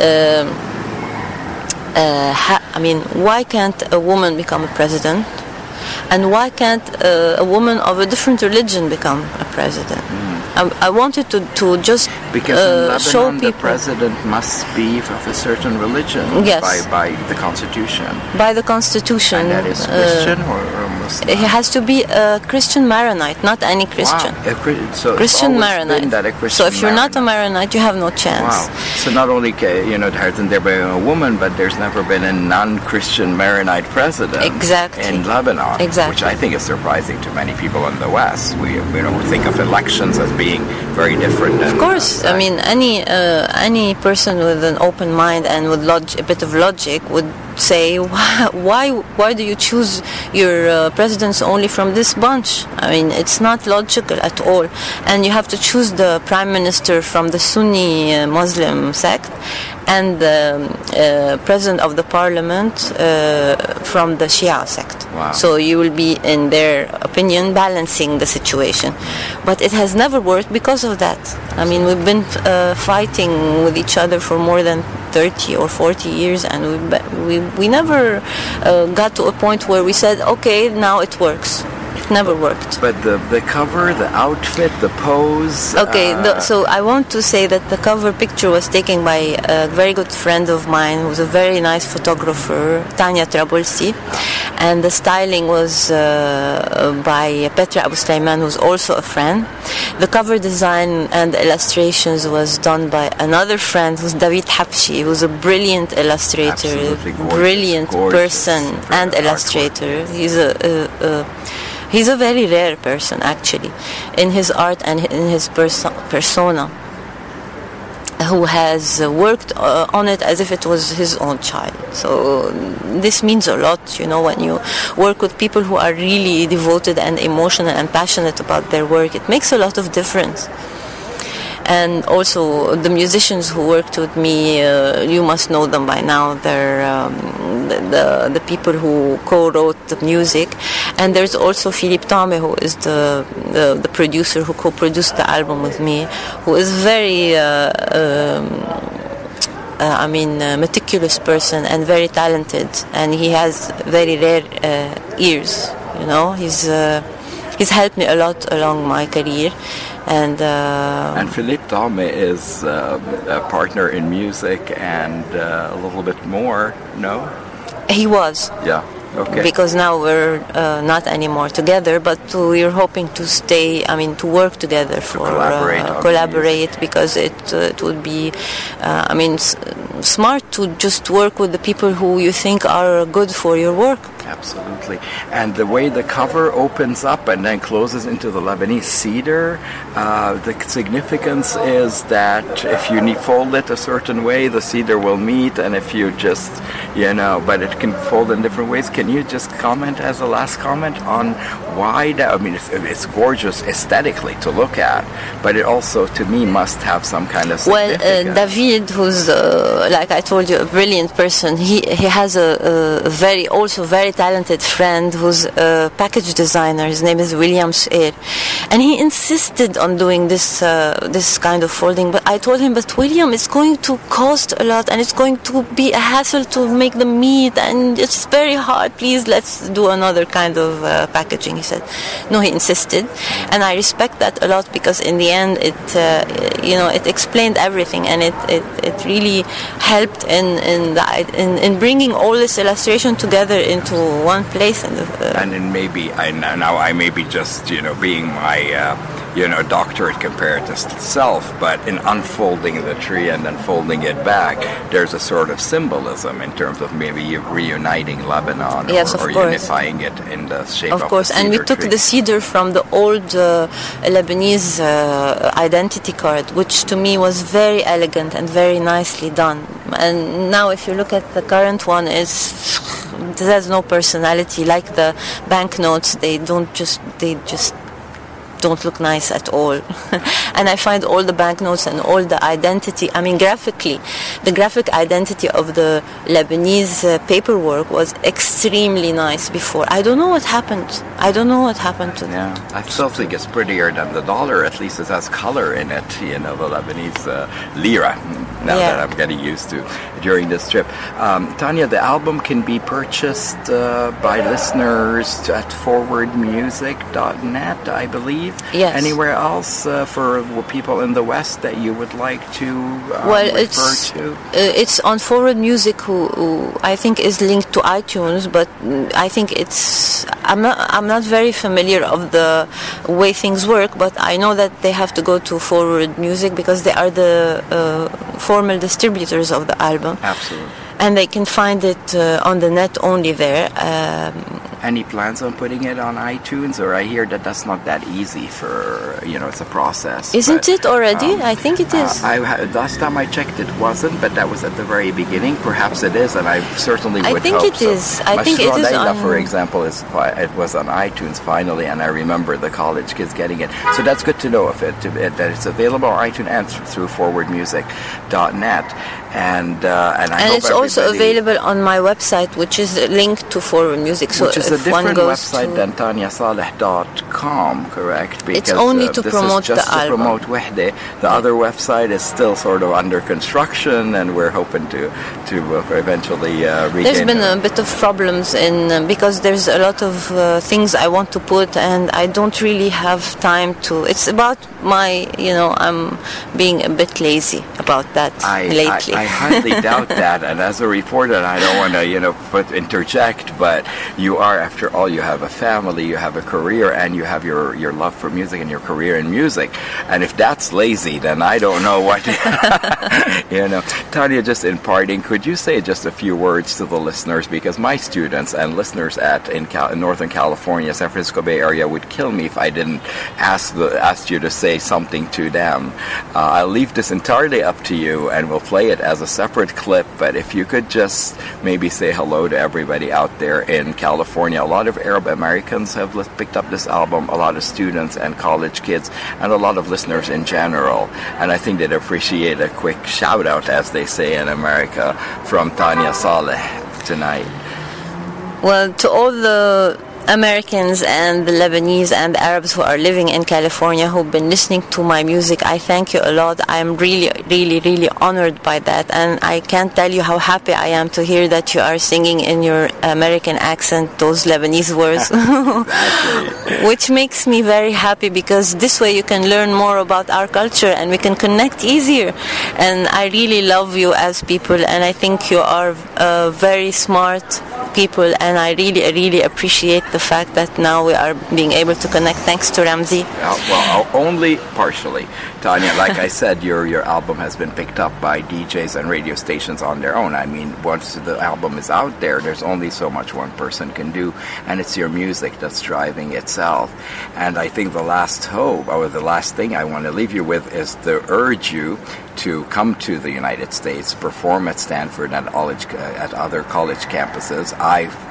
why can't a woman become a president? And why can't a woman of a different religion become a president? I wanted to just because in Lebanon, show people the president must be of a certain religion. Yes. by the constitution. By the constitution. And that is Christian or Muslim? It has to be a Christian Maronite, not any Christian. Wow. So Christian it's always Maronite. been that a Christian So if you're not a Maronite, you have no chance. Wow. So not only hasn't there been a woman, but there's never been a non-Christian Maronite president. Exactly. In Lebanon. Exactly. Which I think is surprising to many people in the West. We think of elections as being very different. Of course, I mean any person with an open mind and with a bit of logic would say, why do you choose your presidents only from this bunch? I mean, it's not logical at all. And you have to choose the prime minister from the Sunni Muslim sect and the president of the parliament from the Shia sect. Wow. So you will be, in their opinion, balancing the situation. But it has never worked because of that. I mean, we've been fighting with each other for more than 30 or 40 years, and we never got to a point where we said, okay, now it works. It never worked. But the cover, the outfit, the pose... Okay, so I want to say that the cover picture was taken by a very good friend of mine who's a very nice photographer, Tanya Trabolsi, and the styling was by Petra Abu Sulaiman, who's also a friend. The cover design and the illustrations was done by another friend who's David Habshi, who's a brilliant illustrator, Absolutely gorgeous, brilliant person and illustrator. He's a very rare person, actually, in his art and in his persona, who has worked on it as if it was his own child. So this means a lot, when you work with people who are really devoted and emotional and passionate about their work. It makes a lot of difference. And also the musicians who worked with me, you must know them by now. They're the people who co-wrote the music. And there's also Philippe Tame, who is the producer who co-produced the album with me, who is very meticulous person and very talented, and he has very rare ears. He's helped me a lot along my career. And Philippe Tame is a partner in music and a little bit more, no? He was. Yeah, okay. Because now we're not anymore together, but we're hoping to to work together for collaborate, because it would be, smart to just work with the people who you think are good for your work. Absolutely. And the way the cover opens up and then closes into the Lebanese cedar, the significance is that if you fold it a certain way, the cedar will meet, and if you just, but it can fold in different ways. Can you just comment as a last comment on why that? I mean, it's gorgeous aesthetically to look at, but it also, to me, must have some kind of significance. Well, David, who's, like I told you, a brilliant person, he has a very talented friend who's a package designer. His name is William Sheir, and he insisted on doing this kind of folding. But I told him, but William, it's going to cost a lot, and it's going to be a hassle to make the meat, and it's very hard. Please, let's do another kind of packaging. He said, no, he insisted, and I respect that a lot, because in the end, it explained everything, and it really helped in bringing all this illustration together into one place. And then maybe now I may be just being my doctorate comparatist self, but in unfolding the tree and then folding it back, there's a sort of symbolism in terms of maybe reuniting Lebanon, yes, or unifying it in the shape of course. the And we cedar took tree. the cedar from the old Lebanese identity card, which to me was very elegant and very nicely done. And now if you look at the current one, it has no personality. Like the banknotes, they just don't look nice at all. And I find all the banknotes and all the identity, graphically, the graphic identity of the Lebanese paperwork was extremely nice before. I don't know what happened. To Yeah, I still think it's prettier than the dollar. At least it has color in it, the Lebanese lira, now Yeah. that I'm getting used to during this trip. Tanya, the album can be purchased by listeners at forwardmusic.net, I believe. Yes. Anywhere else for people in the West that you would like to refer to? It's on Forward Music, who I think is linked to iTunes, but I think I'm not very familiar of the way things work, but I know that they have to go to Forward Music because they are the formal distributors of the album. Absolutely. And they can find it on the net only there. Any plans on putting it on iTunes? Or I hear that that's not that easy for, it's a process. Isn't But, it already? I think it is. Last time I checked it wasn't, but that was at the very beginning. Perhaps it is, and I certainly I would think hope it so. is. I think it is Mashrou Leila, on- for example, it was on iTunes finally, and I remember the college kids getting it. So that's good to know that it's available on iTunes and through forwardmusic.net. And I And hope it's also everybody- available on my website, which is linked to Forward Music. So which is a if one different goes website to, than TanyaSaleh.com, correct? It's only to promote this is just the to album. promote Wahde. The other website is still sort of under construction, and we're hoping to eventually regain. There's been a bit of problems because there's a lot of things I want to put, and I don't really have time to. It's about I'm being a bit lazy about that lately. I highly doubt that, and as a reporter, I don't want to interject, but you are, after all, you have a family, you have a career, and you have your love for music and your career in music. And if that's lazy, then I don't know what. Tanya, just in parting, could you say just a few words to the listeners, because my students and listeners in Northern California, San Francisco Bay Area, would kill me if I didn't ask you to say something to them. I'll leave this entirely up to you, and we'll play it as a separate clip, but if you could just maybe say hello to everybody out there in California. A lot of Arab Americans have picked up this album, a lot of students and college kids, and a lot of listeners in general, and I think they'd appreciate a quick shout out, as they say in America, from Tanya Saleh tonight. Well, to all the Americans and the Lebanese and the Arabs who are living in California who've been listening to my music, I thank you a lot. I'm really, really, really honored by that, and I can't tell you how happy I am to hear that you are singing in your American accent those Lebanese words, which makes me very happy, because this way you can learn more about our culture and we can connect easier. And I really love you as people, and I think you are very smart people, and I really, really appreciate the fact that now we are being able to connect thanks to Ramzi. Well, only partially, Tanya. Like I said, your album has been picked up by DJs and radio stations on their own. I mean, once the album is out there, there's only so much one person can do, and it's your music that's driving itself. And I think the last hope, or the last thing I want to leave you with, is to urge you to come to the United States, perform at Stanford and at other college campuses. I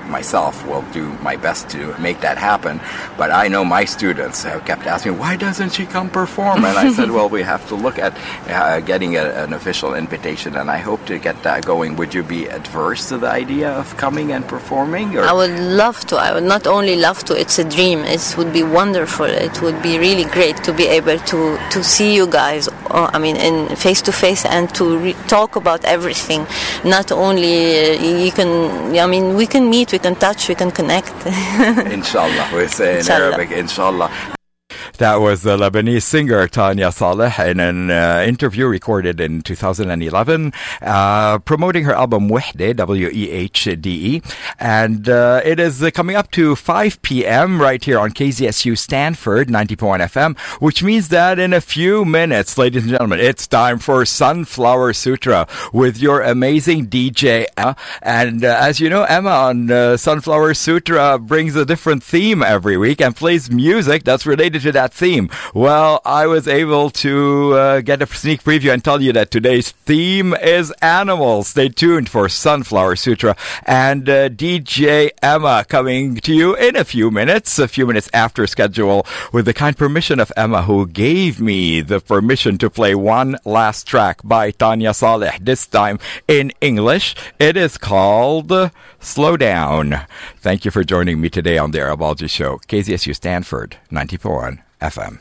myself will do my best to make that happen. But I know my students have kept asking, why doesn't she come perform? And I said, well, we have to look at getting an official invitation, and I hope to get that going. Would you be adverse to the idea of coming and performing? Or? I would love to. I would not only love to, it's a dream. It would be wonderful. It would be really great to be able to see you guys, in face to face, and to talk about everything. Not only we can meet, we can touch, we can connect. Inshallah, we say in Inshallah. Arabic, Inshallah. That was the Lebanese singer Tanya Saleh in an interview recorded in 2011, promoting her album Wehde, W-E-H-D-E. And it is coming up to 5 p.m. right here on KZSU Stanford 90.1 FM, which means that in a few minutes, ladies and gentlemen, it's time for Sunflower Sutra with your amazing DJ Emma. And as you know, Emma on Sunflower Sutra brings a different theme every week and plays music that's related to that theme. Well, I was able to get a sneak preview and tell you that today's theme is animals. Stay tuned for Sunflower Sutra and DJ Emma coming to you in a few minutes after schedule, with the kind permission of Emma, who gave me the permission to play one last track by Tanya Saleh, this time in English. It is called Slow Down. Thank you for joining me today on the Arabology Show, KZSU Stanford 90.1 FM.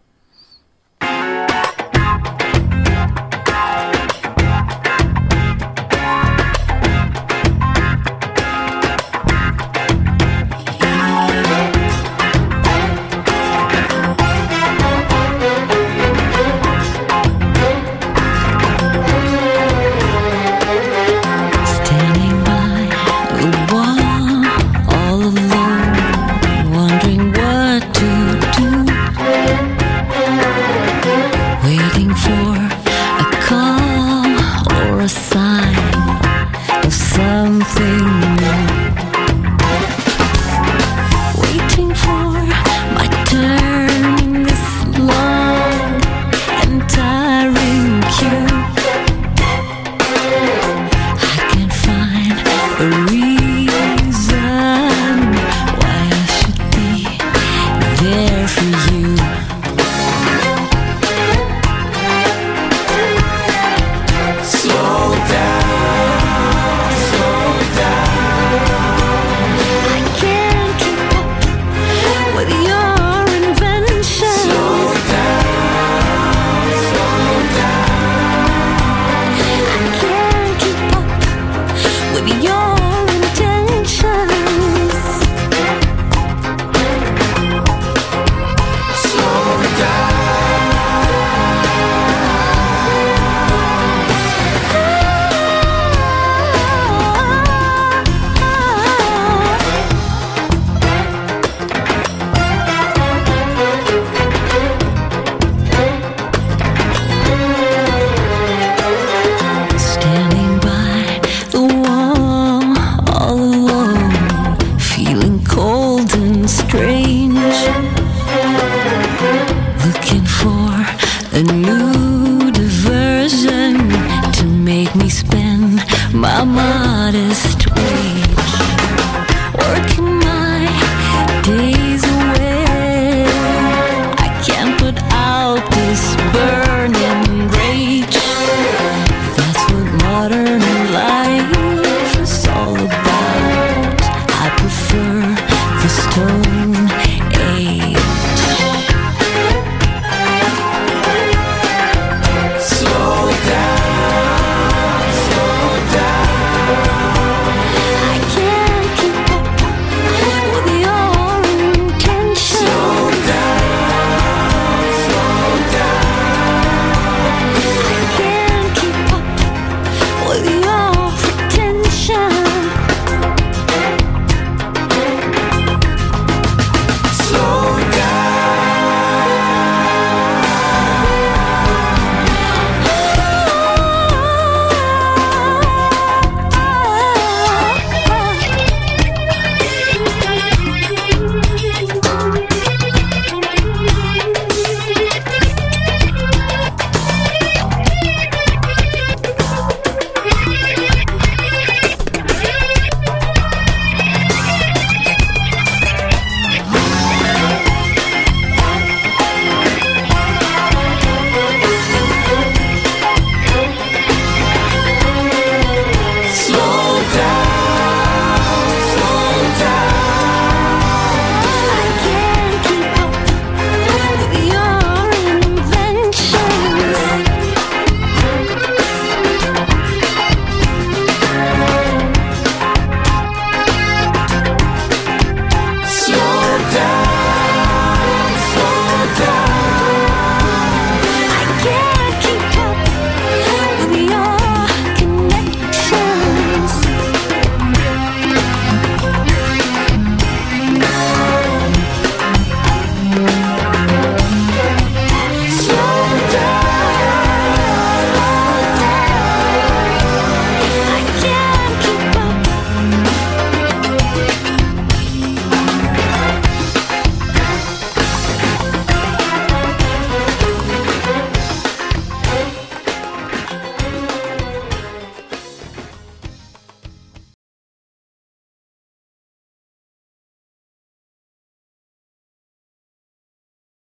Standing by the wall, all alone, wondering what to do. Waiting for a call or a sign of something new. Waiting for my turn in this long and tiring queue. I can't find a reason why I should be there for you. Slow down, slow down. I can't keep up with your invention. Slow down, slow down. I can't keep up with your intentions. Slow down. Standing by the wall, all alone, feeling cold and strange. Looking for a new diversion to make me spend my modest wage. Working my days away, I can't put out this burning rage. That's what modern life is all about. I prefer the Stone Age.